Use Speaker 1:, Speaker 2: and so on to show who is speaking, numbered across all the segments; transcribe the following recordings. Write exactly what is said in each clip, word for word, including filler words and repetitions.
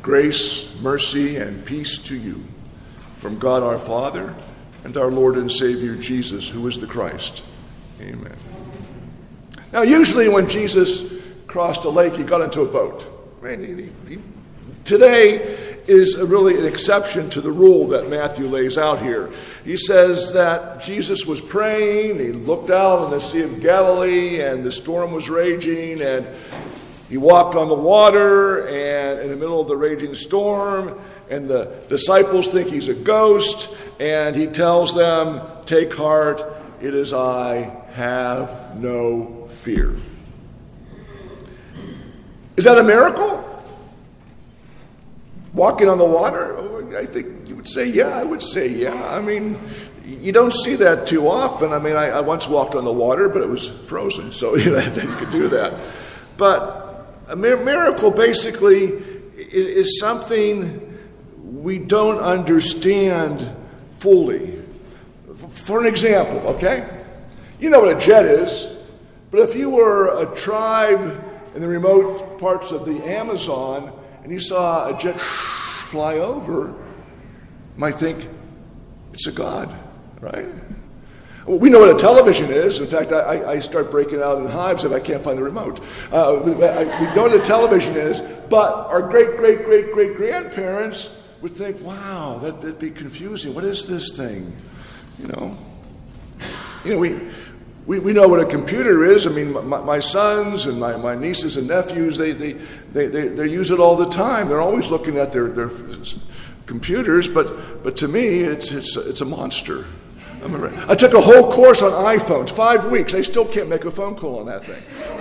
Speaker 1: Grace, mercy, and peace to you from God our Father and our Lord and Savior Jesus, who is the Christ. Amen. Now, usually when Jesus crossed a lake, he got into a boat. I mean, he, he, today is really an exception to the rule that Matthew lays out here. He says that Jesus was praying, he looked out on the Sea of Galilee, and the storm was raging, and he walked on the water, and in the middle of the raging storm, and the disciples think he's a ghost, and he tells them, "Take heart, it is I, have no fear." Is that a miracle? Walking on the water? I think you would say, yeah, I would say, yeah. I mean, you don't see that too often. I mean, I, I once walked on the water, but it was frozen, so you know, you could do that. But a miracle basically is something we don't understand fully. For an example, okay? You know what a jet is, but if you were a tribe in the remote parts of the Amazon and you saw a jet fly over, you might think it's a god, right? We know what a television is. In fact, I, I start breaking out in hives if I can't find the remote. Uh, we know what a television is, but our great, great, great, great grandparents would think, wow, that, that'd be confusing. What is this thing? You know, you know, we we, we know what a computer is. I mean, my, my sons and my, my nieces and nephews, they they, they they they use it all the time. They're always looking at their, their computers, but but to me, it's it's it's a monster. I took a whole course on iPhones, five weeks. I still can't make a phone call on that thing.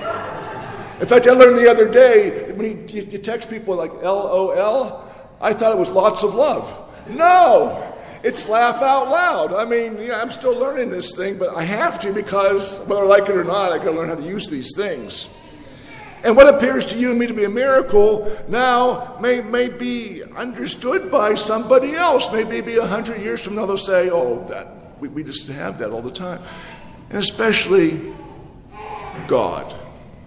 Speaker 1: In fact, I learned the other day, when you, you text people like L O L, I thought it was lots of love. No, it's laugh out loud. I mean, yeah, I'm still learning this thing, but I have to because whether I like it or not, I got to learn how to use these things. And what appears to you and me to be a miracle now may, may be understood by somebody else. Maybe a hundred years from now they'll say, oh, that we, we just have that all the time. And especially God.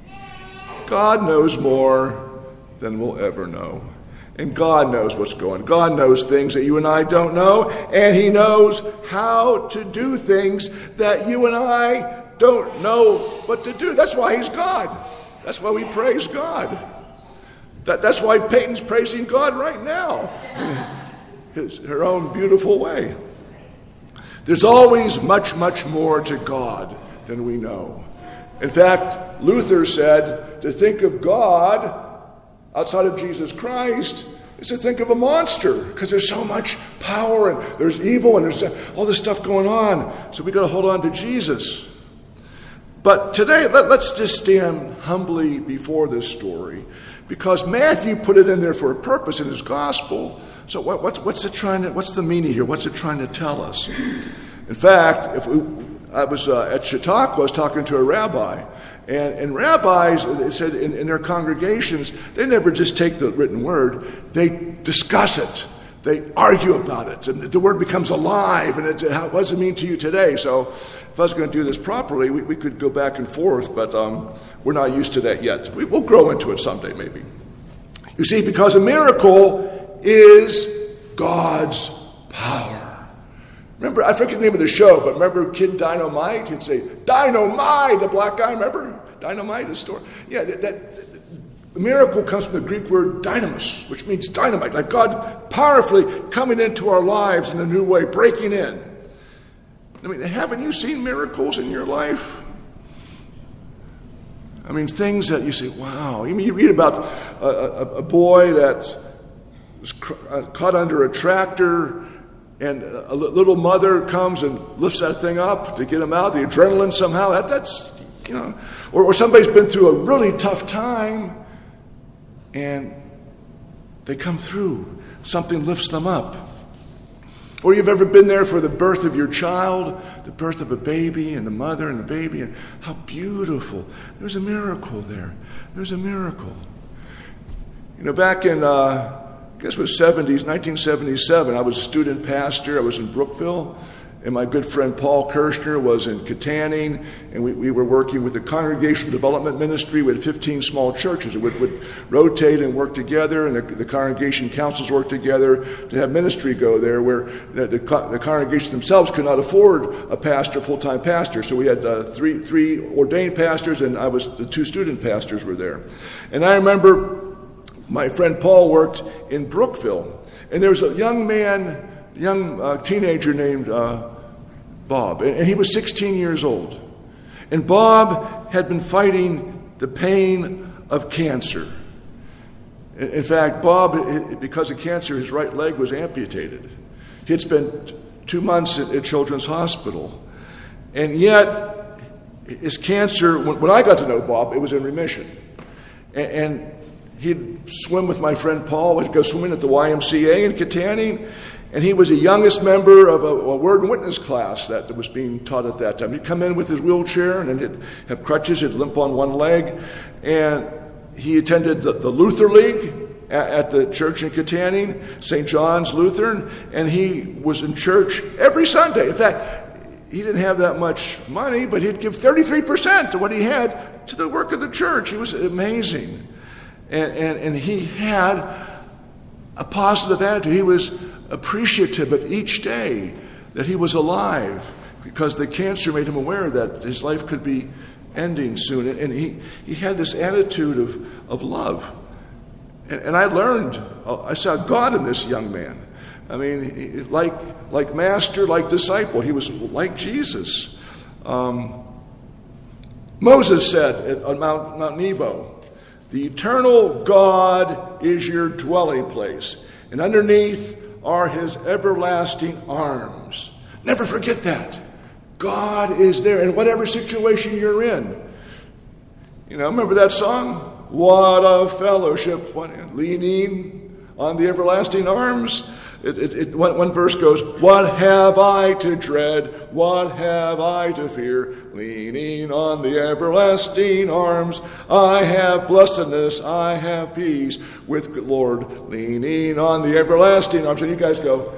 Speaker 1: God knows more than we'll ever know. And God knows what's going on. God knows things that you and I don't know. And He knows how to do things that you and I don't know what to do. That's why He's God. That's why we praise God. That, that's why Peyton's praising God right now. His, her own beautiful way. There's always much, much more to God than we know. In fact, Luther said to think of God outside of Jesus Christ is to think of a monster, because there's so much power and there's evil and there's all this stuff going on. So we got to hold on to Jesus. But today, let, let's just stand humbly before this story, because Matthew put it in there for a purpose in his gospel. So what, what's, what's it trying to? What's the meaning here? What's it trying to tell us? In fact, if we, I was uh, at Chautauqua, I was talking to a rabbi, and, and rabbis, they said in, in their congregations, they never just take the written word, they discuss it. They argue about it, and the word becomes alive, and it's, what does it mean to you today? So if I was going to do this properly, we, we could go back and forth, but um, we're not used to that yet. We, we'll grow into it someday, maybe. You see, because a miracle is God's power. Remember, I forget the name of the show, but remember Kid Dynamite? He'd say, Dynamite, the black guy, remember? Dynamite, the store. Yeah, that, that the miracle comes from the Greek word dynamis, which means dynamite, like God powerfully coming into our lives in a new way, breaking in. I mean, haven't you seen miracles in your life? I mean, things that you say, wow. I mean, you read about a, a, a boy that was caught under a tractor, and a little mother comes and lifts that thing up to get him out. The adrenaline somehow, that, that's, you know. Or, or somebody's been through a really tough time, and they come through. Something lifts them up. Or you've ever been there for the birth of your child, the birth of a baby, and the mother and the baby, and how beautiful. There's a miracle there. There's a miracle. You know, back in, uh, I guess it was seventies, nineteen seventy-seven, I was a student pastor. I was in Brookville, And my good friend Paul Kirshner was in Katanning, and we, we were working with the Congregational Development Ministry. We had fifteen small churches that would, would rotate and work together, and the, the congregation councils worked together to have ministry go there, where the, the, the congregations themselves could not afford a pastor, full-time pastor. So we had uh, three, three ordained pastors, and I was the two student pastors were there. And I remember my friend Paul worked in Brookville, and there was a young man, young uh, teenager named uh, Bob, and he was sixteen years old. And Bob had been fighting the pain of cancer. In fact, Bob, because of cancer, his right leg was amputated. He had spent two months at, at Children's Hospital. And yet, his cancer, when, when I got to know Bob, it was in remission. And, and he'd swim with my friend Paul. He'd go swimming at the Y M C A in Katanning. And he was the youngest member of a, a Word and Witness class that was being taught at that time. He'd come in with his wheelchair, and he'd have crutches, he'd limp on one leg. And he attended the, the Luther League at, at the church in Katanning, Saint John's Lutheran, and he was in church every Sunday. In fact, he didn't have that much money, but he'd give thirty-three percent of what he had to the work of the church. He was amazing. And, and, and he had a positive attitude. He was appreciative of each day that he was alive, because the cancer made him aware that his life could be ending soon. And he, he had this attitude of, of love. And, and I learned, I saw God in this young man. I mean, he, like, like master, like disciple. He was like Jesus. Um, Moses said on Mount, Mount Nebo, "The eternal God is your dwelling place, and underneath are his everlasting arms." Never forget that. God is there in whatever situation you're in. You know, remember that song? What a fellowship, what, leaning on the everlasting arms. It, it, it, one, one verse goes, "What have I to dread? What have I to fear? Leaning on the everlasting arms. I have blessedness, I have peace with the Lord. Leaning on the everlasting arms." And you guys go,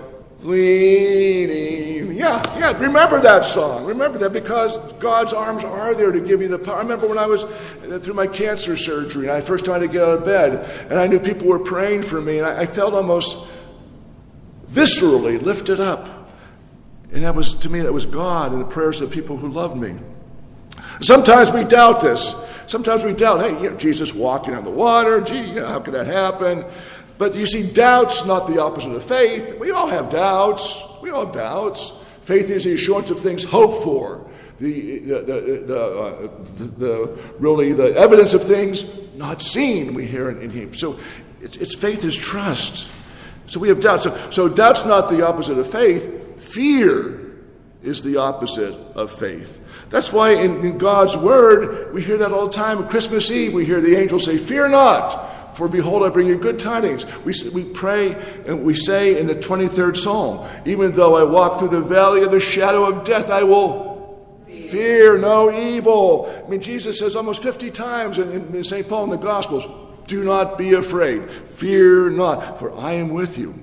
Speaker 1: leaning. Yeah, yeah, remember that song. Remember that, because God's arms are there to give you the power. I remember when I was through my cancer surgery, and I first tried to get out of bed, and I knew people were praying for me, and I, I felt almost viscerally lifted up. And that was, to me, that was God and the prayers of people who loved me. Sometimes we doubt this. Sometimes we doubt, hey, you know, Jesus walking on the water, gee, you know, how could that happen? But you see, doubt's not the opposite of faith. We all have doubts. We all have doubts. Faith is the assurance of things hoped for. The, the, the, the, uh, the, the really the evidence of things not seen, we hear in, in him. So it's, it's faith is trust. So we have doubts. So, so doubt's not the opposite of faith. Fear is the opposite of faith. That's why in, in God's Word, we hear that all the time. On Christmas Eve, we hear the angels say, "Fear not, for behold, I bring you good tidings." We, we pray and we say in the twenty-third Psalm, "Even though I walk through the valley of the shadow of death, I will fear no evil." I mean, Jesus says almost fifty times in, in Saint Paul in the Gospels, "Do not be afraid. Fear not, for I am with you."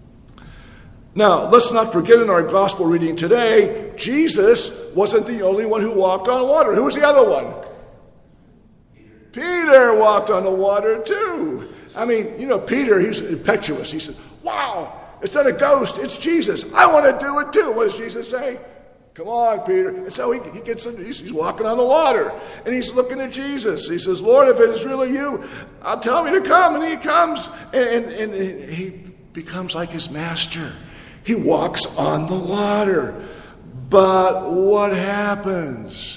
Speaker 1: Now, let's not forget in our gospel reading today, Jesus wasn't the only one who walked on water. Who was the other one? Peter. Peter walked on the water too. I mean, you know, Peter, he's impetuous. He said, "Wow, it's not a ghost, it's Jesus. I want to do it too." What does Jesus say? "Come on, Peter." And so he, he gets in, he's, he's walking on the water, and he's looking at Jesus. He says, "Lord, if it is really you, I'll tell me to come." And he comes, and, and, and he becomes like his master. He walks on the water. But what happens?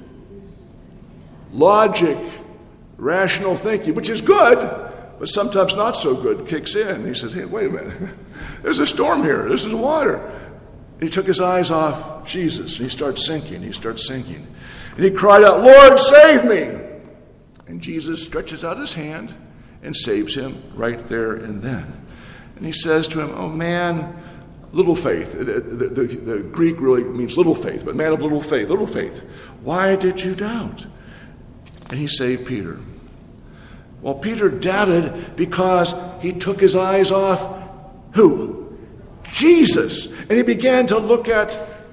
Speaker 1: Logic, rational thinking, which is good, but sometimes not so good, kicks in. He says, "Hey, wait a minute. There's a storm here. This is water." He took his eyes off Jesus, and he starts sinking. He starts sinking. And he cried out, "Lord, save me!" And Jesus stretches out his hand and saves him right there and then. And he says to him, "Oh, man, little faith." The, the, the, the Greek really means little faith, but man of little faith, little faith. "Why did you doubt?" And he saved Peter. Well, Peter doubted because he took his eyes off who? Jesus. And he began to look at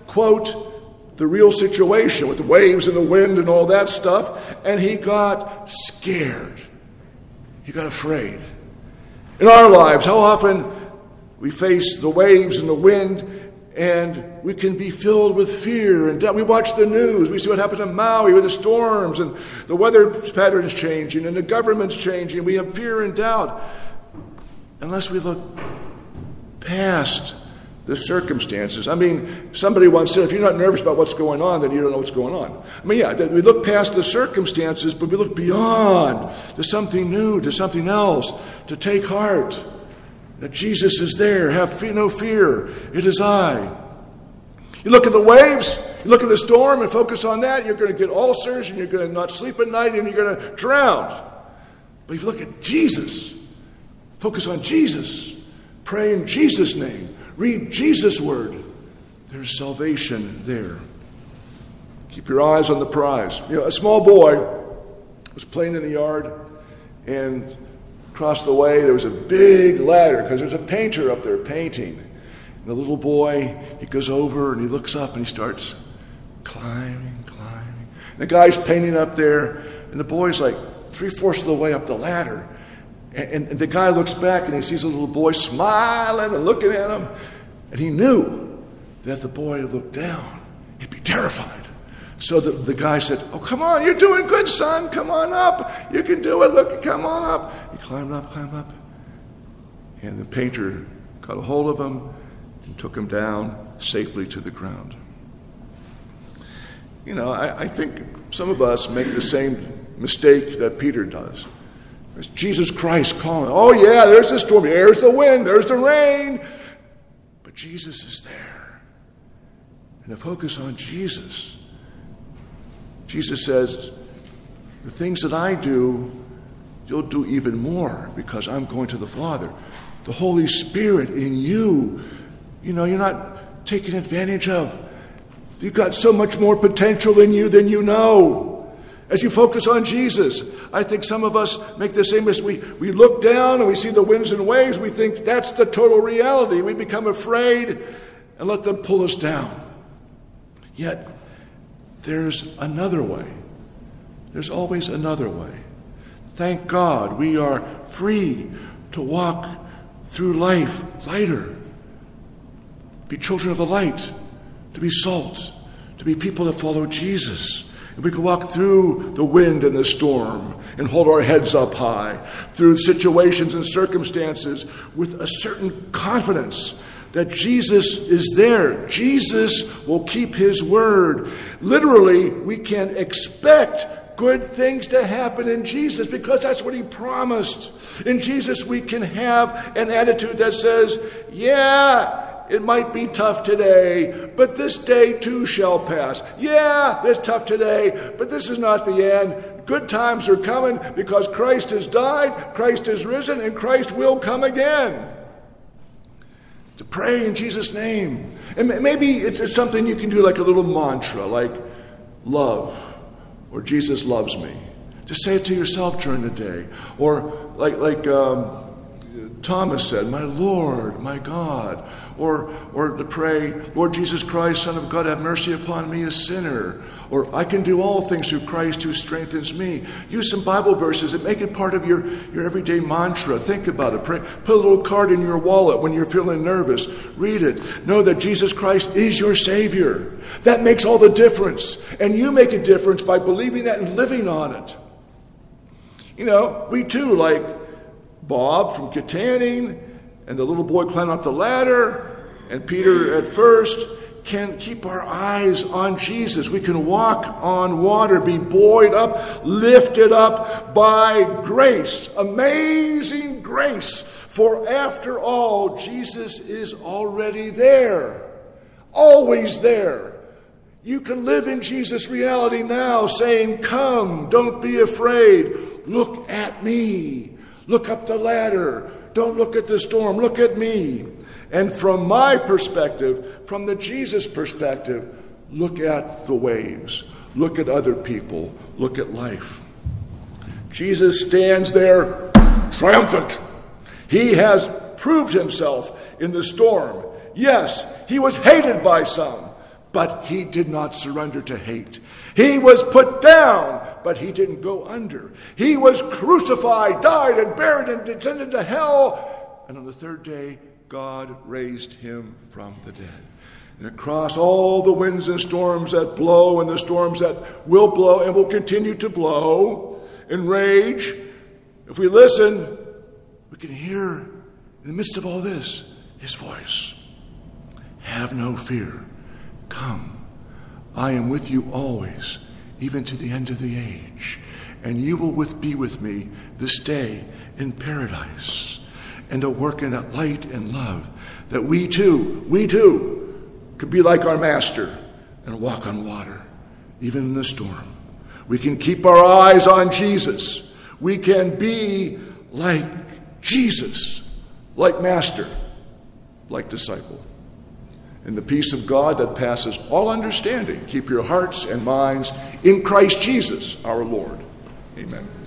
Speaker 1: quote, the real situation with the waves and the wind and all that stuff, and he got scared. He got afraid. In our lives, how often we face the waves and the wind, and we can be filled with fear and doubt. We watch the news. We see what happens in Maui with the storms, and the weather patterns changing, and the government's changing. We have fear and doubt. Unless we look past the circumstances. I mean, somebody once said, if you're not nervous about what's going on, then you don't know what's going on. I mean, yeah, we look past the circumstances, but we look beyond to something new, to something else, to take heart that Jesus is there. Have fe- no fear. It is I. You look at the waves, you look at the storm and focus on that, you're going to get ulcers and you're going to not sleep at night and you're going to drown. But if you look at Jesus, focus on Jesus, pray in Jesus' name, read Jesus' word, there's salvation there. Keep your eyes on the prize. You know, a small boy was playing in the yard, and across the way there was a big ladder because there's a painter up there painting. And the little boy, he goes over and he looks up and he starts climbing, climbing. And the guy's painting up there, and the boy's like three-fourths of the way up the ladder. And, and the guy looks back and he sees a little boy smiling and looking at him. And he knew that if the boy looked down, he'd be terrified. So the, the guy said, oh, come on, you're doing good, son. Come on up. You can do it. Look, come on up. He climbed up, climbed up. And the painter got a hold of him and took him down safely to the ground. You know, I, I think some of us make the same mistake that Peter does. There's Jesus Christ calling. Oh, yeah, there's the storm. There's the wind. There's the rain. But Jesus is there. And to focus on Jesus. Jesus says, the things that I do, you'll do even more because I'm going to the Father. The Holy Spirit in you, you know, you're not taken advantage of. You've got so much more potential in you than you know. As you focus on Jesus, I think some of us make the same mistake. We, we look down and we see the winds and waves. We think that's the total reality. We become afraid and let them pull us down. Yet, there's another way. There's always another way. Thank God we are free to walk through life lighter. Be children of the light. To be salt. To be people that follow Jesus. And we can walk through the wind and the storm and hold our heads up high through situations and circumstances with a certain confidence that Jesus is there. Jesus will keep his word. Literally, we can expect good things to happen in Jesus because that's what he promised. In Jesus, we can have an attitude that says, yeah, it might be tough today, but this day too shall pass. Yeah, it's tough today, but this is not the end. Good times are coming because Christ has died, Christ has risen, and Christ will come again. To pray in Jesus' name. And maybe it's, it's something you can do like a little mantra, like love, or Jesus loves me. Just say it to yourself during the day. Or like, like um, Thomas said, my Lord, my God. Or, or to pray, Lord Jesus Christ, Son of God, have mercy upon me, a sinner. Or I can do all things through Christ who strengthens me. Use some Bible verses and make it part of your, your everyday mantra. Think about it. Pray, put a little card in your wallet when you're feeling nervous. Read it. Know that Jesus Christ is your Savior. That makes all the difference. And you make a difference by believing that and living on it. You know, we too, like Bob from Katanning, and the little boy climbing up the ladder, and Peter at first, can keep our eyes on Jesus. We can walk on water, be buoyed up, lifted up by grace, amazing grace. For after all, Jesus is already there, always there. You can live in Jesus' reality now, saying, come, don't be afraid. Look at me. Look up the ladder. Don't look at the storm. Look at me. And from my perspective, from the Jesus perspective, look at the waves. Look at other people. Look at life. Jesus stands there triumphant. He has proved himself in the storm. Yes, he was hated by some, but he did not surrender to hate. He was put down, but he didn't go under. He was crucified, died, and buried, and descended to hell. And on the third day, God raised him from the dead. And across all the winds and storms that blow, and the storms that will blow and will continue to blow and rage, if we listen, we can hear in the midst of all this his voice. Have no fear. Come. I am with you always, even to the end of the age. And you will with, be with me this day in paradise. And to work in that light and love, that we too, we too, could be like our Master and walk on water, even in the storm. We can keep our eyes on Jesus. We can be like Jesus, like Master, like disciple. And the peace of God that passes all understanding, keep your hearts and minds in Christ Jesus our Lord. Amen.